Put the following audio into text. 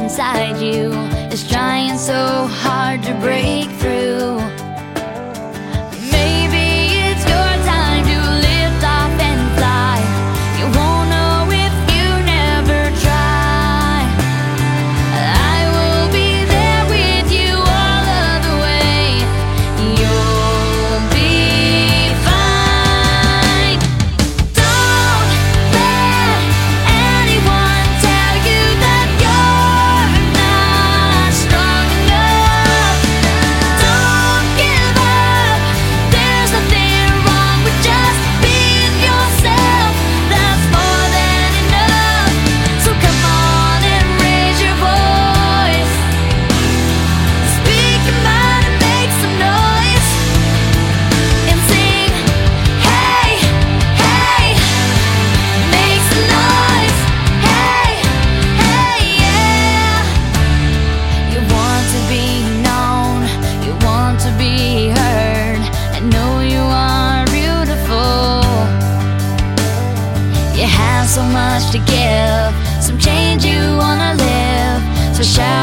inside you is trying so hard to break through. Maybe it's your time to lift off and fly. You won't know if you never try. I will be there with you all of the way. You'll be fine. Don't let anyone tell you that you're not strong enough. Don't give up. There's nothing wrong with just being yourself. That's more than enough. So come on and raise your voice. Speak your mind and make some noise. And sing, hey, hey. Make some noise. Hey, hey, yeah. You want to be known. You want to be heard. I know you are beautiful. You have so much to give, some change you wanna live. So shout